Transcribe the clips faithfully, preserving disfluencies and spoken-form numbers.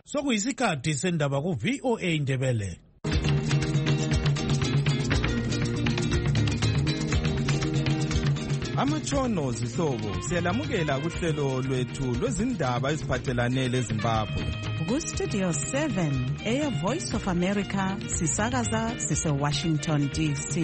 Sokuyisikhathi sendaba ku V O A Ndebele. Amatshono zihlobo siyalamukela kuhlelo lwethu lwezindaba eziphathelane leZimbabwe. Ku Studio seven, Air Voice of America, sisakaza sise Washington D C.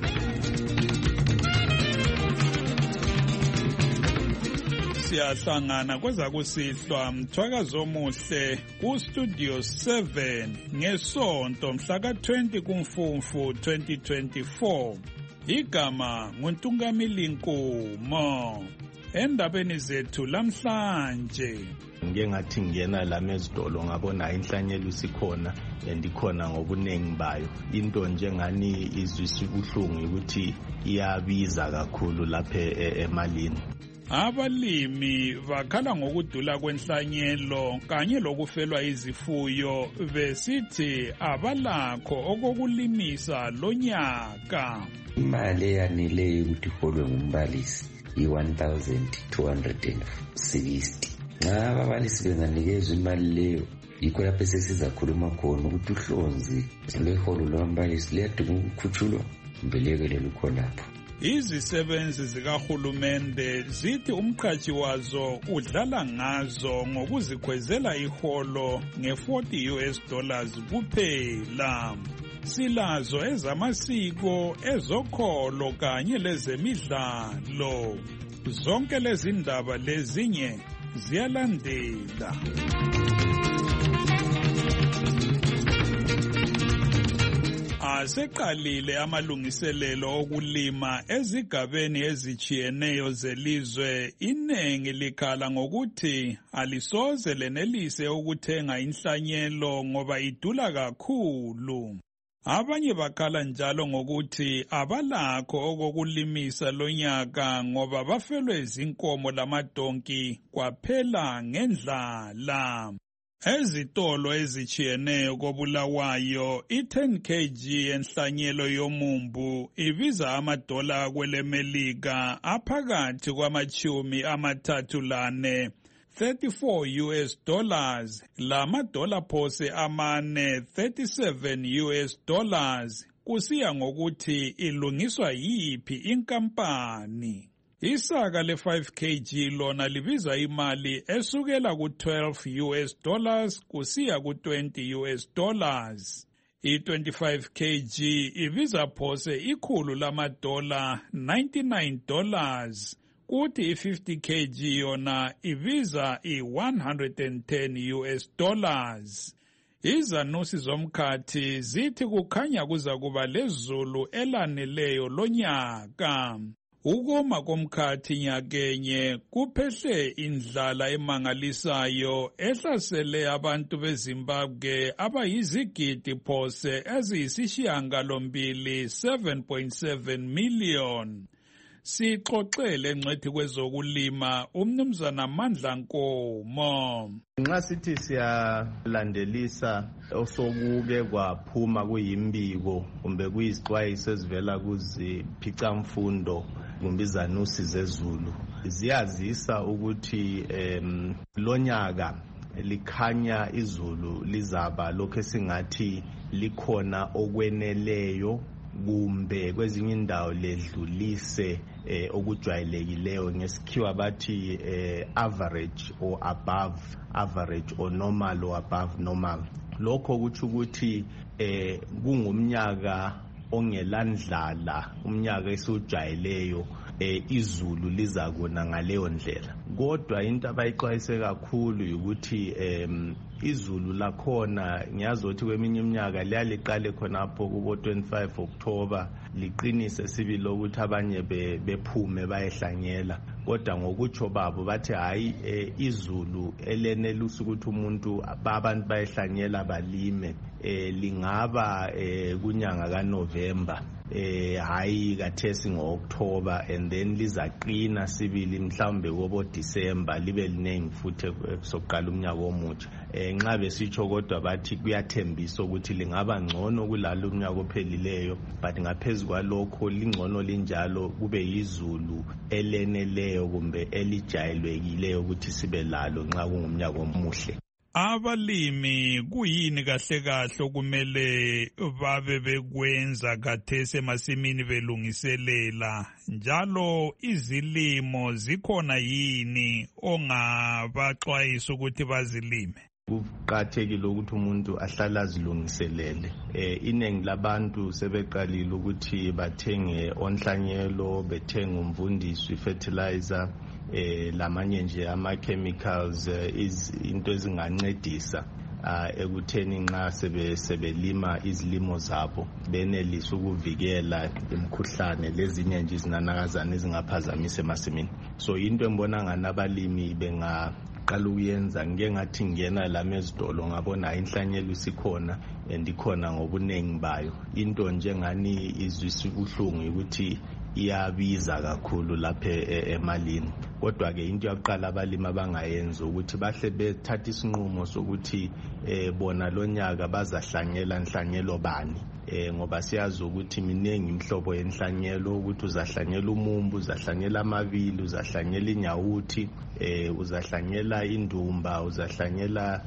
Siyahlangana kweza kusihlwa mthwakazo omuhle ku Studio seven ngesonto mhla ka twenty kuMfumfu twenty twenty-four. Igama nguNtungamili Nkomo. Endabeni zethu lamhlanje ngike ngathi ngena lami ezidolo ngabona inhlanyelo isikhona endikhona ngobunengi bayo. Into njengani izwisi ubuhlungu ukuthi iyabiza kakhulu lapha emalini. Abalimi bakhala ngokudula kwenhlanyelo kanye lokufelwa izifuyo besithi abalakho okokulimisa lonyaka. Imali eyaneleyo ukuthi iholwe ngumbalisi i-one thousand two hundred sixty. Nxa ababalisi benganikezwa imali leyo yikho lapho sesizakhuluma khona ukuthi uhlonzi lweholo lwambalisi liyadinga ukukhutshulwa mbelekele lukho lapho. Izisebenzi zikahulumende zithi umqhashi wazo udlala ngazo ngokuzikhwezela iholo nge-forty U S dollars kuphela. Silazo ezamasiko, ezokholo kanye lezemidlalo. Zonke lezi ndaba lezinye ziyalandela. Aseqalile amalungiselelo okulima ezigabeni ezitshiyeneyo zelizwe. Inengi likhala ngokuthi alisoze lenelise ukuthenga inhlanyelo ngoba idula kakhulu. Abanye bakhala njalo ngokuthi abalakho okokulimisa lonyaka ngoba bafelwe izinkomo lamadonki kwaphela ngendlala. Ezitolo ezitshiyeneyo koBulawayo i-ten kilograms yenhlanyelo yomumbu ibiza amadola kwelemelika aphakathi kwamachumi amathathu lane, thirty-four U S dollars, lamadola phose amane, thirty-seven U S dollars, kusiya ngokuthi ilungiswa yiphi inkampani. Isaka le-five kilograms lona libiza imali esukela ku-twelve U S dollars kusiya ku-twenty U S dollars. I-twenty-five kilograms ibiza phose ikhulu lamadola, ninety-nine dollars. Kuthi i-fifty kilograms yona ibiza i-one hundred ten U S dollars. Izanusi zomkhathi zithi kukhanya kuza kuba lezulu elaneleyo lonyaka. Ukoma komkhathi nyakenye kuphehle indlala emangalisayo ehlasele abantu beZimbabwe abayizigidi phose eziyisishiyangalombili, seven point seven million. Sixoxele ngcethi kwezokulima umnumzana Mandla Nkomo. Nxa sithi siyalandelisa osokuke kwaphuma kuyimbiko kumbe kuyisixwayiso ezivela kuziphicamfundo kumbe izanusi zezulu ziyazisa ukuthi um, lonyaka likhanya izulu lizaba lokho esingathi likhona okweneleyo kumbe kwezinye indawo ledlulise eh, okujwayelekileyo ngesikhiwa bathi eh, average or above average or normal or above normal. Lokho kuthi ukuthi eh, kungumnyaka ongelandlala, umnyaka esujwayeleyo eh, izulu liza kuna ngaleyo ndlela. Kodwa into abayixwayise kakhulu ukuthi em izulu lakhona ngiyazothi kweminye iminyaka liyaliqale khonapho kubo twenty-five October liqinise sibili ukuthi abanye bephume bayehlanyela. Kodwa ngokutsho babo bathi hayi e, izulu elenelisa ukuthi umuntu abantu bayehlanyela balime e, lingaba e, kunyanga kaNovember eh hayi kathesi ngo-October and then lizaqina sibili mhlawumbe kobo December libe linengi futhi sokuqala umnyaka omutsha. Eh nxa besitsho kodwa bathi kuyathembisa ukuthi lingaba ngcono kulalo umnyaka ophelileyo, but ngaphezulu kwalokho lingcono linjalo kube yizulu eleneleyo kumbe elijayelwekileyo ukuthi sibe lalo nxa kungumnyaka omuhle. Abalimi kuyini kahle kahle okumele babe bekwenza khathesi emasimini belungiselela, njalo izilimo zikhona yini ongabaxwayisa ukuthi bazilime? Kuqakathekile ukuthi umuntu ahlala azilungiselele. Eh iningi labantu sebeqalile ukuthi bathenge onhlanyelo, bethenge umvundisi, fertilizer, eh lamanye nje ama chemicals, is into ezingancedisa uh, ekutheni nxa sebe sebelima izilimo zabo benelisa ukuvikela imikhuhlane lezinye nje izinanakazana ezingaphazamisa emasimini. So into engibona ngana abalimi benga qala ukuyenza, ngeke ngathi ngena lami ezitolo ngabona inhlanyelo isikhona and ikhona ngobunengi bayo. Into njengani izwisa ubuhlungu ukuthi iyabiza kakhulu lapha emalini. Kodwa ke into yokuqala abalimi abangayenza ukuthi bahle bethatha isinqumo sokuthi eh bona lonyaka bazahlanyela inhlanyelo bani. Eh ngoba siyazi ukuthi miningi imhlobo yenhlanyelo, ukuthi uzahlanyela umumbu, uzahlanyela amabili, uzahlanyela inyawuthi, eh uzahlanyela indumba, uzahlanyela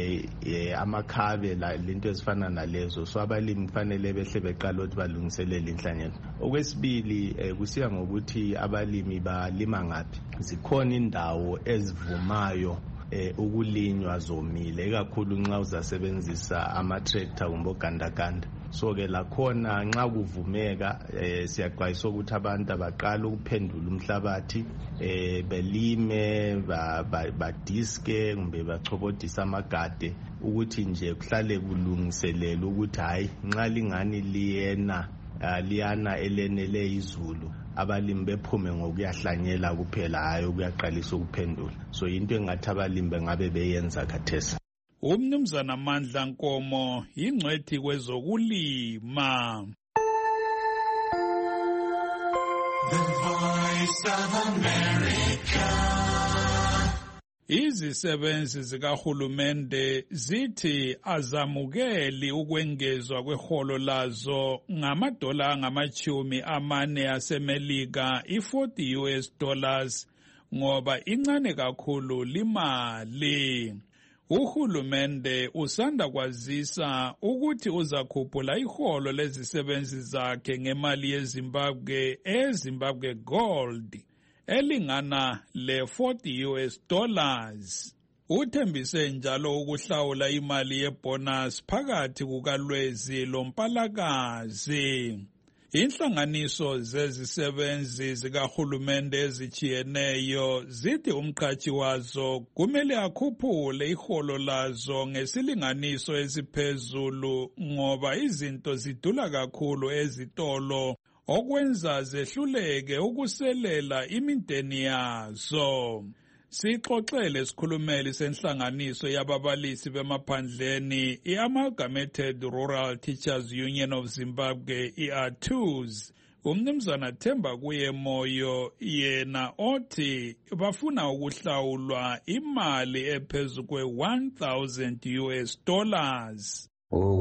eh amakhabe la into ezifana nalezo. So abalimi kufanele behle beqala ukuthi balungiselele inhlanyelo. Okwesibili eh kusiya ngokuthi abalimi balima ngapi. Zikhona indawo ezivumayo eh ukulinywa zomile, ekakhulu nxa uzasebenzisa ama tractor kumbe ogandaganda. So ke lakhona nxa kuvumeka eh siyaxwayisa ukuthi abantu abaqala ukuphendula umhlabathi, eh belime badiske kumbe bachobodisa amagade ukuthi nje kuhlale kulungiselela ukuthi hayi nxa lingani liyena liyana elenele izulu abalimi bephume ngokuyahlanyela kuphela, hayi ukuyaqalisa ukuphendula. So into engathi abalimi bengabe beyenza khathesi. Umnumzana Mandla Nkomo yingcwethi kwezokulima. The Voice of America. Izisebenzi zikahulumende zithi azamukeli ukwengezwa kweholo lazo ngamadola angamachumi amane asemelika i-forty U S dollars ngoba incane kakhulu limali. Uhulumende usanda kwazisa ukuthi uzakhuphula iholo lezisebenzi zakhe ngemali yeZimbabwe eZimbabwe Gold elingana le forty U S dollars. Uthembise njalo ukuhlawula imali yebonus phakathi kukaLwezi loMpalakazi. Inhlanganiso zezisebenzi zikahulumende ezijiyeneyo zithi umqhashi wazo kumele akhuphule iholo lazo ngesilinganiso esiphezulu ngoba izinto zidula kakhulu ezitolo okwenza zehluleke ukuselela imindeni yazo. Sixoxele isikhulumeli senhlanganiso yababalisi bemaphandleni i-Amalgamated Rural Teachers Union of Zimbabwe I R T U Z, umnumzana Themba kuye Moyo, yena othi bafuna ukuhlawulwa imali ephezu kwe one thousand U S dollars.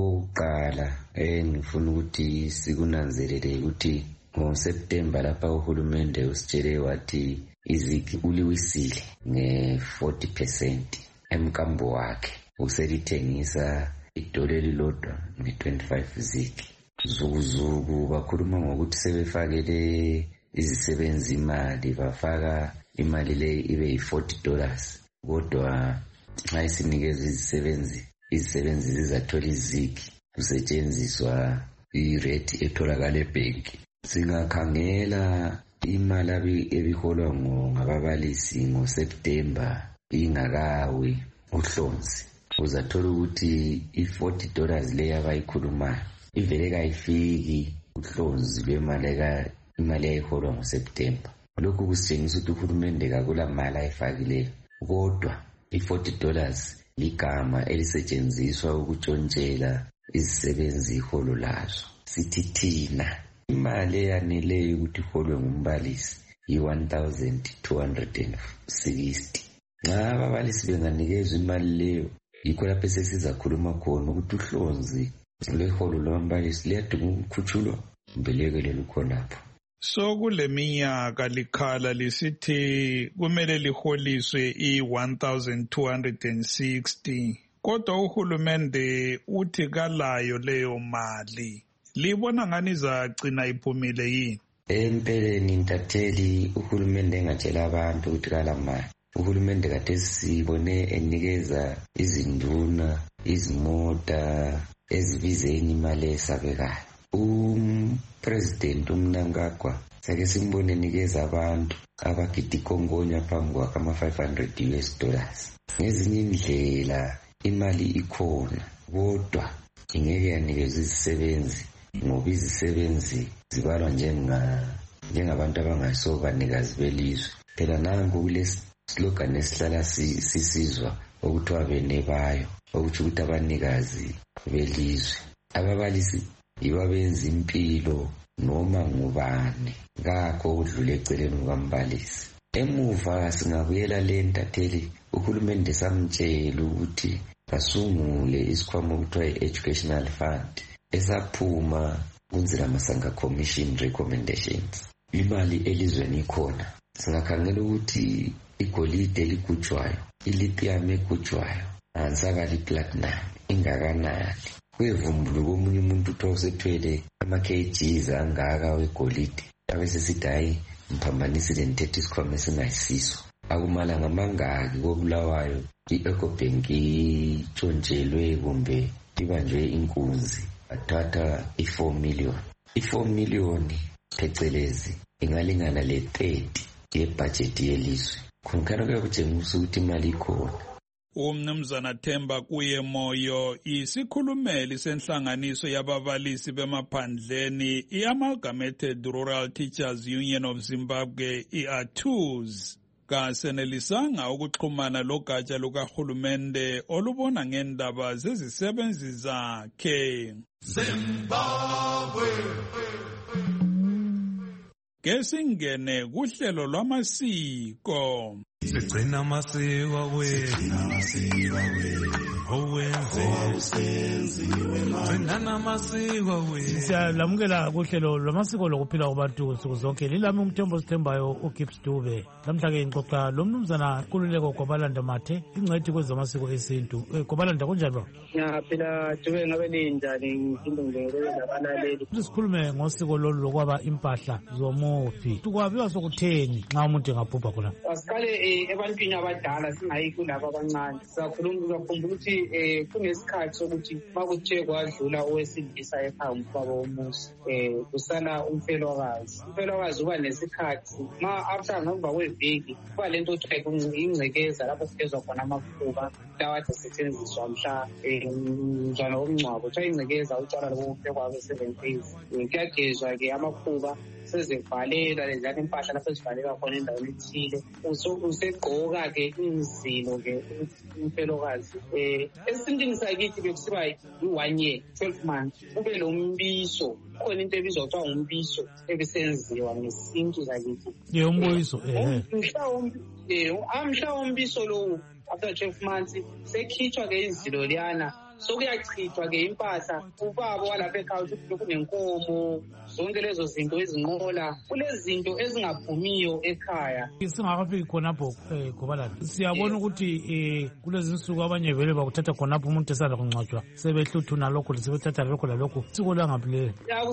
Oqala engifuna ukuthi sikunanzelele ukuthi ngoSeptember lapha uhulumende usitshele wathi iziki uliwisile nge forty percent emkambo wakhe, uselithengisa idola elilodwa nge twenty-five ziki. Zukuzuku bakhuluma ngokuthi sebefakele izisebenzi imali, bafaka imali le ibe yi forty dollars. Kodwa nxa isinikeza izisebenzi izisebenzi zizathola iziki kusetshenziswa irate etholakala ebhenki. Singakhangela imali ebiholwa ngababalisi ngoSeptember ingakawi uhlonzi, uzathola ukuthi i-forty dollars le abayikhulumayo ivele kayifiki uhlonzi lwemali imali eyayiholwa ngoSeptember. Lokhu kusitshengisa ukuthi uhulumende kakula mali ayifakileyo, kodwa i-forty dollars ligama elisetshenziswa ukutshontshela izisebenzi iholo lazo. Sithi thina imali eyaneleyo ukuthi iholwe ngumbalisi yi one thousand two hundred sixty. Nxa ababalisi benganikezwa imali leyo, yikho lapho sesizakhuluma khona ukuthi uhlonzi lweholo lwambalisi liyadinga ukukhutshulwa, mbelekele lukhonapho. So kule minyaka likhala lisithi kumele liholiswe i one thousand two hundred sixty. Kodwa uhulumende uthi kalayo leyo mali. Libona ngani izagcina iphumile yini? Empeleni Ntatheli, uhulumende engatshela abantu ukuthi kalamali. Uhulumende kade sibone enikeza izinduna, izimota ezibizeni imali esabekayo. Umpresident uMnangagwa sake simbone enikeza abantu abagida ikongonya phambi kwakhe ama five hundred U S dollars. Ngezinye indlela imali ikhona, kodwa ingeke yanikezwa izisebenzi ngoba izisebenzi zibalwa njenga njengabantu abangasobanikazi belizwe. Phela nangu kule slogan esihlala sisizwa okuthiwa benebayo, okuthi ukuthi abanikazi belizwe. Ababalisi yibo benza impilo noma ngubani, ngakho udlule eceleni kwambalisi. Emuva singabuyela le Ntatheli, uhulumende samtshela ukuthi kasungule isikhwama okuthiwa i-Educational Fund esaphuma kunzila Masanga Commission recommendations. Imali elizweni ikhona. Singakhangela ukuthi igolide eligujwayo, ilithium egujwayo, ansakala iplatinum ingakanani. Kwevumbulu komunye umuntu uthiwa usethwele ama-kgs angaka wegolide, abese sithi hayi mphambanisile nithethe isikhwama esingayisiso. Akumalanga amangaki kobulawayo i-Ecobank itshontshelwe kumbe ibanjwe inkunzi, bathatha i-four million. I-four million phecelezi ingalingana le thirty yebudget yelizwe. Khonkhana kuyakutshengisa ukuthi imali ikhona. Umnumzana Themba Kuye Moyo, isikhulumeli senhlanganiso yababalisi bemaphandleni i-Amalgamated Rural Teachers Union of Zimbabwe, I A T U Z, kasenelisanga ukuxhumana logatsha lukahulumende olubona ngendaba zezisebenzi zakhe. Zimbabwe kesingene kuhlelo lwamasiko. Sigcina amasiko wethu, owenziwe gcina amasiko wethu. Siyalamukela kuhlelo lwamasiko lokuphila kwabantu nsuku zonke. Lilami uMthembu Sithembayo uGibbs Dube. Lamhla ke ngixoxa lo mnumzana Nkululeko Gobalanda Mathe, ingcwethi kwezamasiko esintu. Gobalanda kunjani baba? Ngiyaphila Dube, ngabe ninjani? Ngifunda ngibele labalaleli. Sikhulume ngosiko lolu lokwaba impahla zomufi. Tukwabiwa sokutheni nxa umuntu engabhubha khona? Asiqale ebantwini abadala singayi kulabo abancane. Siyakhuluma ukukhumbula ukuthi eh kunesikhathi sokuthi makuthe kwadlula owesilisa ephambi kwabo womuzi, eh kusala umfelokazi. Umfelokazi uba nesikhathi ma after ngemva kweviki kuba lento okuthiwa ingcekeza lapho kuphezwa khona amakhuba lawa asetshenziswa mhla njalo omncwabo. Kuthiwa ingcekeza utshwala lokuphekwa kwabe seven days. Kuyagezwa ke amakhuba sezivalela lezana impahla lapho zivalela khona endaweni ethile. Usegqoka ke inzilo ke umfelokazi. Eh esintini sakithi bekusiba i-one year, twelve months, kube lo mbiso. Khona into ebizwa kuthiwa ngumbiso ebisenziwa ngesintu sakithi. Ye umbuyiso eh. Mhlawumbe eh amhla umbiso lo after twelve months sekhitshwa ke izilo liyana. Sokuyachithwa ke impahla ubaba walapha ekhaya ukuthi kunenkomo, zonke lezo zinto ezinqola, kulezi zinto ezingaphumiyo ekhaya. Singakafiki khonapho eh Gobalanda, siyabona ukuthi eh kulezi insuku abanye vele bakuthatha khonapho umuntu esanda kungcwatshwa sebehluthuna lokho sebethatha lokho lalokho. Siko langaphile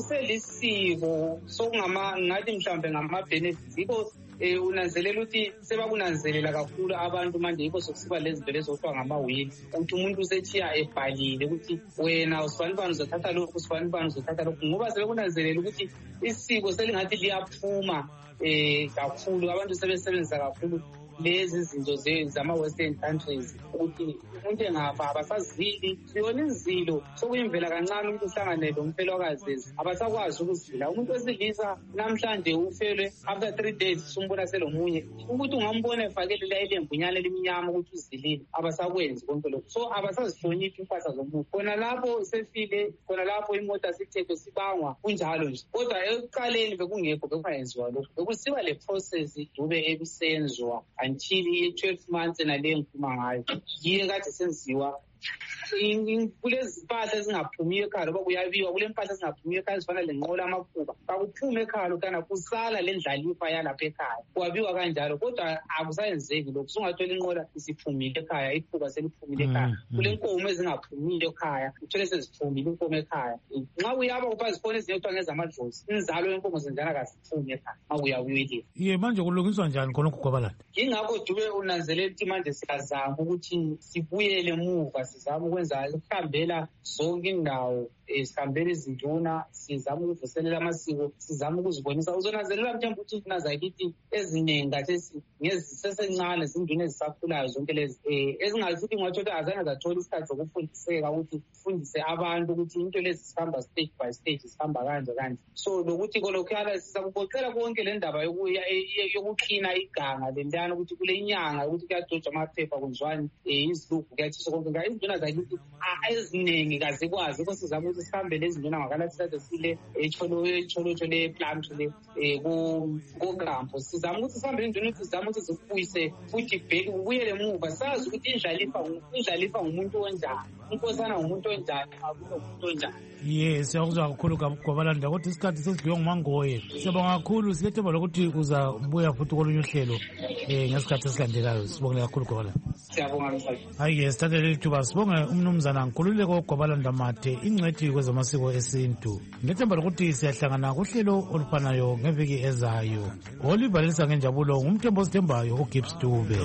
akuselisiko sokungama ngathi mhlambe ngama benefits yiko eh unanzelela ukuthi sebakunanzelela kakhulu abantu manje yiko sokusiba lezi vele zokuthiwa ngama-will, ukuthi umuntu usethiya ebhalile ukuthi wena usibani bani uzothatha lokhu, usibani bani uzothatha lokhu, ngoba sebekunanzelela ukuthi isiko selingathi liyaphuma eh kakhulu, abantu sebesebenzisa kakhulu lezi zinto zama-western countries ukuthi umuntu engafa abasazili. Siyona izilo sokuyimvela kancane umuntu uhlangane lo mfelokazi abasakwazi ukuzila. Umuntu wesilisa namhlanje ufele after three days sumbona selomunye, ukuthi ungambona efakele la ilembunyana elimnyama ukuthi uzilile, abasakwenzi konke lokho. So abasazihloniphi impahla zomuntu. Khona lapho sefile, khona lapho imota sithethe sibangwa kunjalo nje. Kodwa ekuqaleni bekungekho, bekungayenziwa lokho, bekusiba le process Dube ebisenzwa until twelve months nale ngikhuluma ngayo yiye kade senziwa kulezi mpahla ezingaphumiyo ekhaya loba kuyabiwa kule mpahla ezingaphumiyo ekhaya ezifana lenqola amakhuba kakuphume ekhaya lokana kusala le ndlalifa yalapha ekhaya kwabiwa kanjalo kodwa akusayenzeki lokhu sungathola inqola isiphumile ekhaya ikhuba seliphumile ekhaya kule nkomo ezingaphumiyo ekhaya uthole seziphumile inkomo ekhaya nxa uyaba upha zifone ezinye kuthiwa ngezamadlozi inzalo yenkomo zenjana kaziphumi ekhaya nxa uyabuyelile ye manje kulungiswa njani khonokho kwabalanda yingakho Dube unanzelela ukuthi manje siyazama ukuthi sibuyele emuva sizama ukwenza ukuhambela zonke indawo sihambela izinduna sizama ukuvuselela amasiko sizama ukuzibonisa uzonanzelela mthemba ukuthi nazakithi eziningi kathesi ngezisesencane zinduna ezisakhulayo zonke lezi ezingathi futhi ngwathola azange zathola isikhathi sokufundiseka ukuthi sifundise abantu ukuthi into lezi sihamba stage by stage sihamba kanje kanje so lokuthi kolokhala sizakuboxela konke le ndaba yokuklina iganga lendana ukuthi kule inyanga ukuthi kuyadojwa amaphepha kunjwani izilughu kuyathiswa konke nga izinduna zakithi eziningi kazikwazi ukuthi sizama ukuthi sihambe lezi nduna ngakalathi sade sile echolotsho le-plant le kokampo sizama ukuthi sihambe induna ukuthi sizama ukuthi zikubuyise futhi bheki kubuyele emuva sazi ukuthi indlalifa ngumuntu onjani unkosana ngumuntu onjani akulo ngumuntu onjani ye siyakuzwa kakhulu kwabalanda kodwa isikhathi sesidliwe ngumangoye siyabonga kakhulu silethemba lokuthi uzabuya futhi kolunye uhlelo um ngesikhathi esilandelayo sibongele kakhulu kwabalanda siyabonga hayi-ke sithathele lithuba sibonge umnumzana Nkululeko Gwabalanda Mathe ingcwethi kwezamasiko esintu ngethemba lokuthi siyahlangana kuhlelo olufanayo ngeviki ezayo olivalisa ngenjabulo ngumthembo osithembayo uGibbs Dube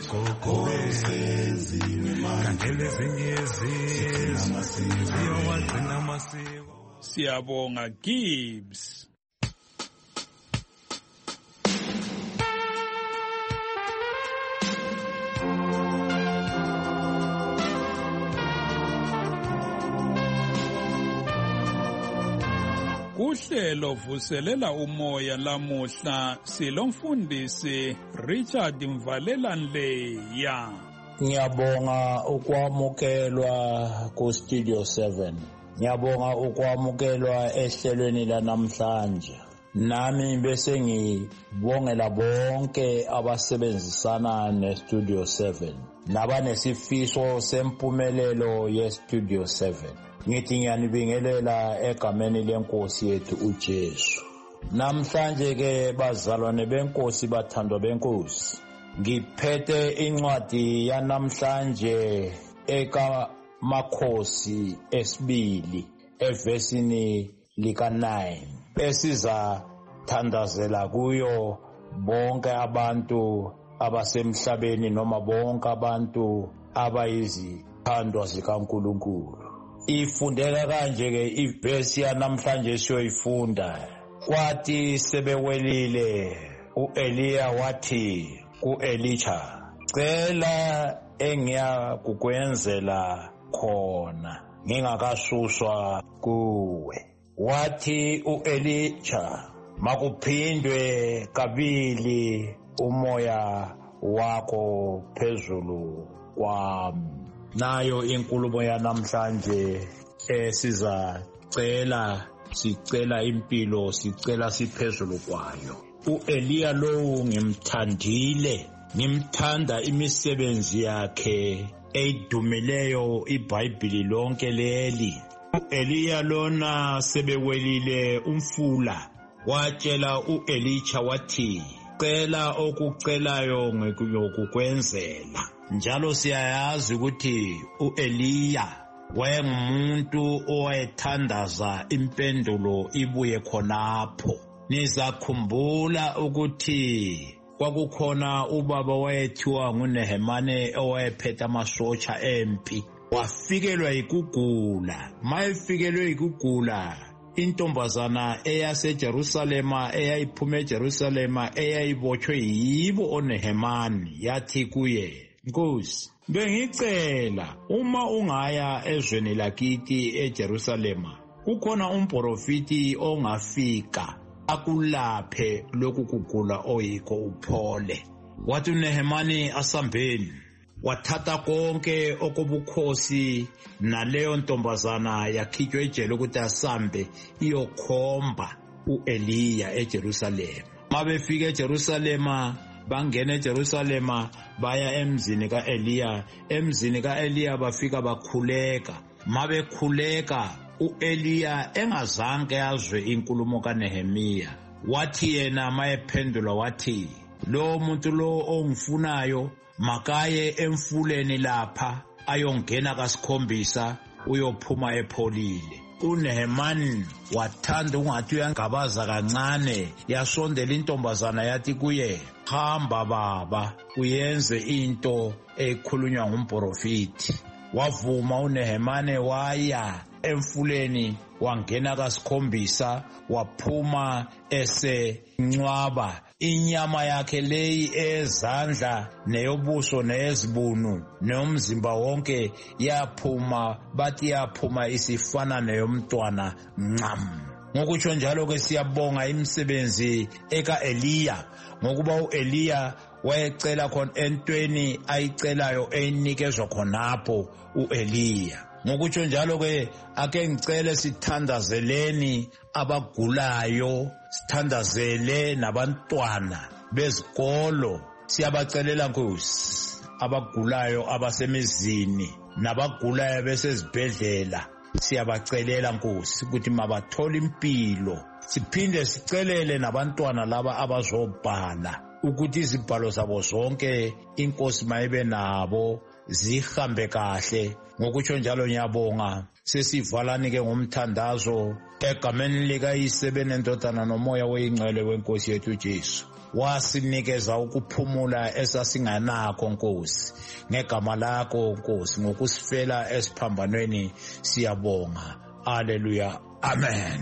siyabonga Gibbs. Kuhlelo vuselela umoya lamuhla silomfundisi Richard Mvalelanleya. Ngiyabonga ukwamukelwa ku Studio seven. Ngiyabonga ukwamukelwa ehlelweni lanamhlanje. Nami bese ngibongela bonke abasebenzisana ne Studio seven. Nabanesifiso sempumelelo ye Studio seven. Ngithi ngiyanibingelela egameni lenkosi yethu uJesu. Namhlanje ke bazalwane benkosi bathandwa benkosi. Ngiphethe incwadi yanamhlanje eka Makhosi esibili evesini lika nine esiza thandazela kuyo bonke abantu abasemhlabeni noma bonke abantu abayizithandwa zikaNkulunkulu. Ifundeka kanje ke ivesi yanamhlanje siyoyifunda. Kwathi sebewelile uEliya wathi ku-Elisha, cela engiya kukwenzela khona ngingakasuswa kuwe. Wathi uElisha, makuphindwe kabili umoya wakho phezulu kwami. Nayo inkulumo yanamhlanje esiza cela sicela impilo sicela siphezulu kwayo. uEliya lo ngimthandile, ngimthanda imisebenzi yakhe eyidumileyo iBhayibheli lonke leli. uEliya lona sebewelile umfula watshela uElisha wathi, cela okucelayo ngikuyokukwenzela. Njalo siyayazi ukuthi uEliya wayengumuntu owayethandaza impendulo ibuye khonapho. Nizakhumbula ukuthi kwakukhona ubaba wayethiwa nguNehemane owayephethe amasotsha empi. Wafikelwa yikugula. Mayefikelwe yikugula, intombazana eyaseJerusalema eyayiphume eJerusalema eyayibotshwe yibo oNehemani yathi kuye, Nkosi, bengicela uma ungaya ezweni lakithi eJerusalema, kukhona umprofiti ongafika akulaphe lokhu kugula oyikho uphole. Wathi uNehemani asambeni, wathatha konke okobukhosi naleyo ntombazana yakhitshwa ejele ukuthi asambe iyokhomba uEliya eJerusalema. Mabefika eJerusalema bangena eJerusalema baya emzini kaEliya. Emzini kaEliya bafika bakhuleka. Mabekhuleka uEliya engazange azwe inkulumo kaNehemiya. Wathi yena mayephendula wathi, lo muntu lo ongifunayo makaye emfuleni lapha ayongena kasikhombisa uyophuma epholile. uNehemani wathanda ungathi uyangabaza kancane, yasondela intombazana yathi kuye, hamba baba uyenze into ekhulunywa ngumprofeti. Wavuma uNehemani waya emfuleni wangena kasikhombisa, waphuma esencwaba. Inyama yakhe leyi ezandla neyobuso nezibunu nomzimba wonke yaphuma, bathi yaphuma isifana neyomntwana ncam. Ngokutsho njalo ke siyabonga imisebenzi ekaEliya, ngokuba uEliya wayecela khona entweni ayicelayo eyinikezwa khonapho uEliya. Ngokutsho njalo ke ake ngicele sithandazeleni abagulayo, sithandazele nabantwana bezikolo. Siyabacelela Nkosi abagulayo abasemizini nabagulayo besezibhedlela, siyabacelela Nkosi ukuthi mabathole impilo. Siphinde sicelele nabantwana laba abazobhala ukuthi izibhalo zabo zonke Inkosi mayibe nabo zihambe kahle. Ngokutsho njalo ngiyabonga sesivalani ke ngomthandazo egameni likaYise benendodana nomoya oyingcwele weNkosi yethu Jesu. Wasinikeza ukuphumula esasinganakho Nkosi, ngegama lakho Nkosi, ngokusifela esiphambanweni siyabonga. Haleluya, amen.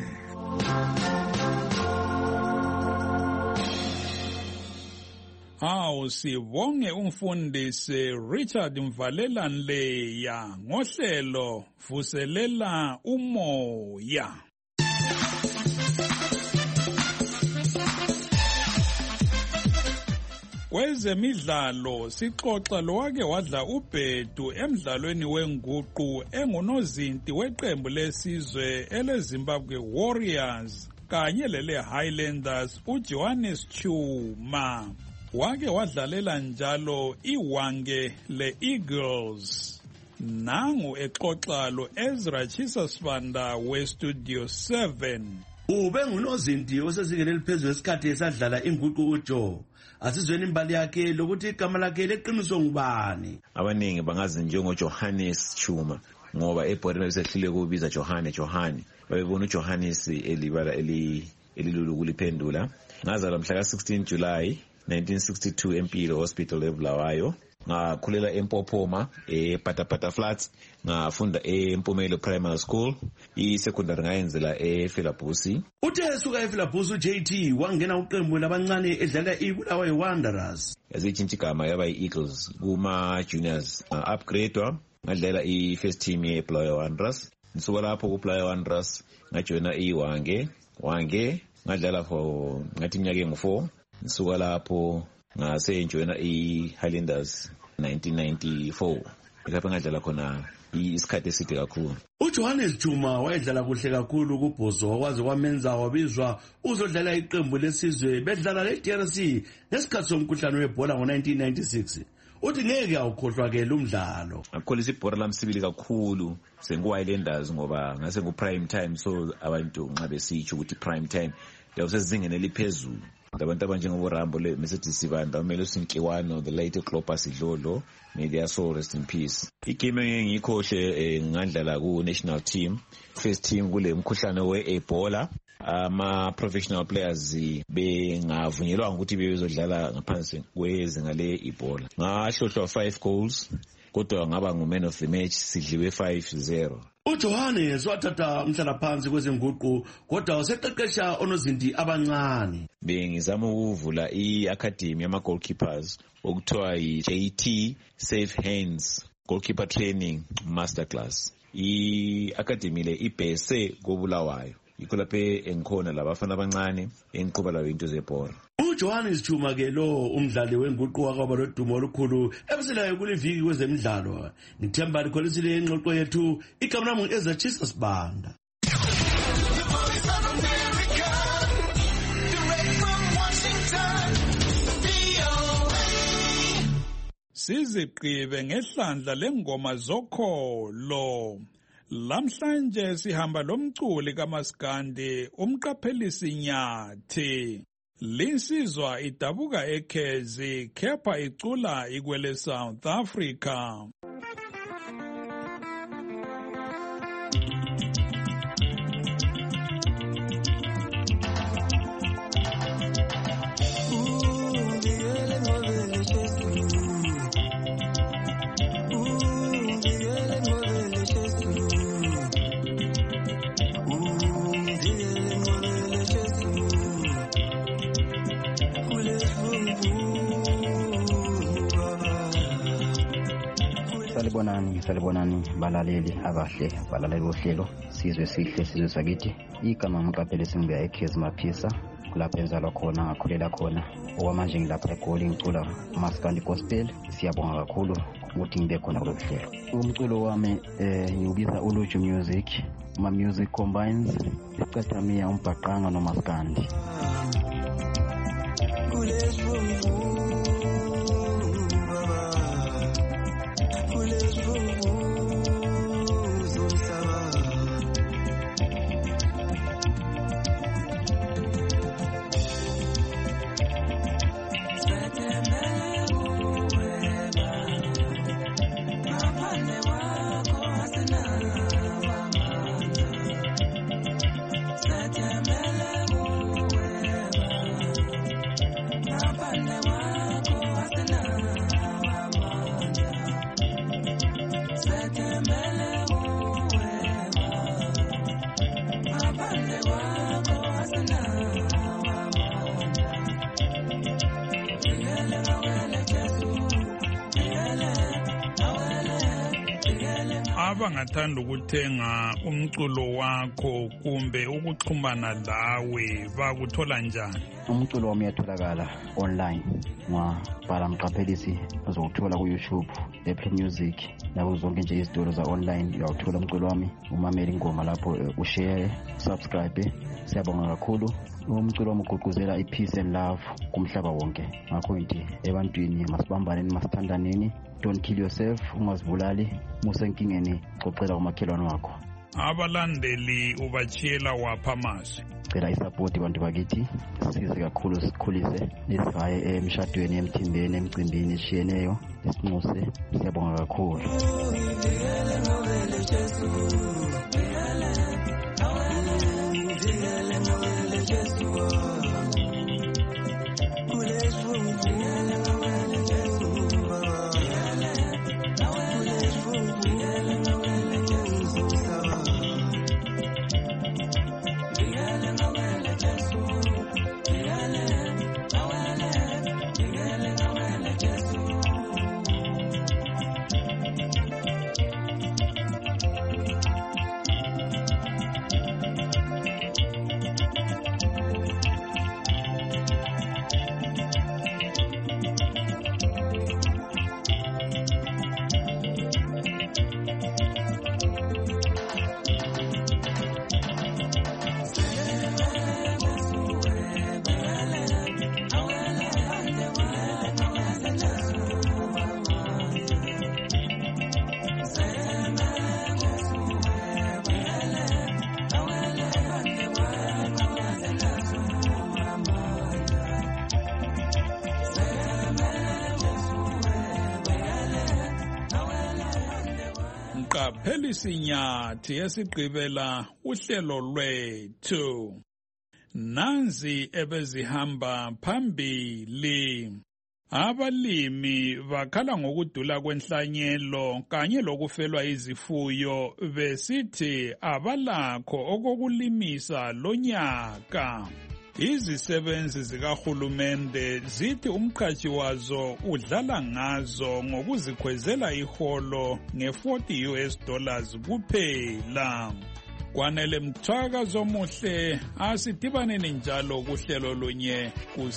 Awu sibonge umfundisi Richard Mvalelani ngohlelo vuselela umoya. Kwezemidlalo sixoxa lowake wadla ubhedu emdlalweni wenguqu engunozinti weqembu lesizwe eleZimbabwe Warriors kanye lele Highlanders uJohannes Chuma. Wake wadlalela njalo iwange le-Eagles. Nangu exoxa lo Ezra Chisasibanda we-Studio seven. Ube ngunozinti osezingeni eliphezulu esikhathi esadlala inguqu uJoe. Asizweni imbali yakhe lokuthi igama lakhe leqiniso ngubani. Abaningi bangazi njengoJohannes Chuma ngoba ebhodini lisehlile kubiza Johane Johane. Bayibona uJohannes elibala eli elilulu kuliphendula. Ngazalwa mhla ka sixteen July nineteen sixty-two eMpilo Hospital eBulawayo. Ngakhulela eMpophoma ePatapata Flats, ngafunda eMpumelo Primary School, i-secondary ngayenzela ePhilabhusi. Uthe suka ePhilabhusi uJ T wangena uqembu labancane edlala iBulawayo Wanderers. Yazitshintsha igama yaba i-Eagles kuma juniors. Upgradewa ngadlala i-first team yeBulawayo Wanderers. Nisuka lapho kuBulawayo Wanderers ngajoina iWange. Wange ngadlala for ngathi iminyaka engu-four. Nisuka lapho ngase enjoyina i-Highlanders nineteen ninety-four. Lapho ngadlala khona isikhathi eside kakhulu. uJohannes Chuma wayedlala kuhle kakhulu kuBhozo kwaze kwamenza wabizwa uzodlala iqembu lesizwe bedlala le-D R C ngesikhathi somkhuhlane webhola ngo-nineteen ninety-six. Uthi ngeke awukhohlwa ke lumdlalo. Ngakholisa ibhola lamsibili kakhulu sengu-Highlanders ngoba ngase ngu-prime time, so abantu nxa besitsho ukuthi prime time yawusezingeni eliphezulu. Abantu abanjengobo Rambo le Mercedes Sibanda, umele Sinkiwano, the late Clopas Idlolo, may their soul rest in peace. Igame engiyikhohle ngandlala ku national team, first team kule mkhuhlane we-Ebola. Ama professional players bengavunyelwa ukuthi bezodlala ngaphansi kwezinga le-Ebola. Ngahlohlwa five goals, kodwa ngaba ngu-man of the match, sidliwe five zero. uJohannes wathatha umhlalaphansi kwezenguqu kodwa waseqeqesha onozinti abancane. Bengizama ukuvula i-academy yama-goalkeepers okuthiwa yi-J T Safe Hands Goalkeeper Training Masterclass. I-academy le ibhese koBulawayo. Yikho lapho engikhona labafana abancane engiqhuba lawo into zebhola. uJohannes Chuma ke lo umdlali wenguqu wakwaba lodumo olukhulu ebeselayo kuliviki kwezemidlalo. Ngithemba likholisile ingxoxo yethu. Igama lami Ezra Chisasibanda. siziqibe ngehlandla lengoma zokholo. Lamhlanje sihamba lomculi kaMaskandi umqaphelisi Nyathi. Linsizwa idabuka eKhezi kepha icula ikwele South Africa. Salibonani, salibonani balaleli abahle, balaleli bohlelo sizwe sihle sizwe sakithi. Igama ngumqaphelisi ngibuya eKhezi Maphisa, kulapho enzalwa khona ngakhulela khona. Okwamanje ngilapha eGoli ngicula uMaskandi Gospel. Siyabonga kakhulu ukuthi ngibe khona kulolu hlelo. Umculo wami eh ngiubiza Uluju Music, ma music combines Sicathamiya umbhaqanga noMaskandi. Abangathanda ukuthenga umculo wakho kumbe ukuxhumana lawe bakuthola njani? Umculo wami uyatholakala online ngwabhala mqaphelisi uzowuthola ku YouTube, Apple Music, nazo zonke nje izitolo za online uyawuthola umculo wami. Umamela ingoma lapho ushare, subscribe. Siyabonga kakhulu. Umculo wami ugqugquzela ipeace and love kumhlaba wonke. Ngakho nje ebantwini masibambaneni, masithandaneni. Don't kill yourself, ungazibulali. Musenkingeni xoxela umakhelwane wakho. Abalandeli ubachiyela wapha amazwi. Cela isupport abantu bakithi, size kakhulu sikhulise lesihaye emshadweni, emthimbeni, emcimbini eshiyeneyo, isinxuse. Siyabonga kakhulu. Mqaphelisi Nyathi esigqibela uhlelo lwethu. Nanzi ebezihamba phambili. Abalimi bakhala ngokudula kwenhlanyelo kanye lokufelwa izifuyo besithi abalakho okokulimisa lonyaka. Izisebenzi zikahulumende zithi umqhashi wazo udlala ngazo ngokuzikhwezela iholo nge-forty U S dollars kuphela. Kwanele Mthwakazi omuhle, asidibaneni njalo kuhlelo lunye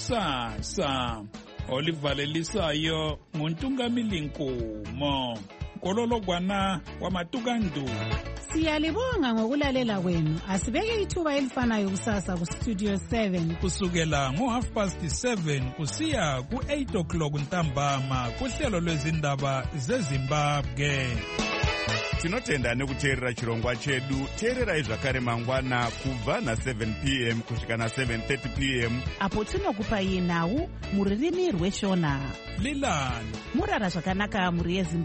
kusasa. Olivalelisayo nguNtungamili Nkumo. Kolologwana wamatukandu. Siyalibonga ngokulalela kwenu. Asibeke ithuba elifanayo kusasa ku Studio seven. Kusukela ngo half past seven kusiya ku eight o'clock ntambama kuhlelo lwezindaba zeZimbabwe. Tinotenda nekuteerera chirongwa chedu. Teererai zvakare mangwana kubva na seven p m kusvika na seven thirty p m apo tinokupai nhau muririmi rweshona. Lilani murara zvakanaka muri yeZimbabwe.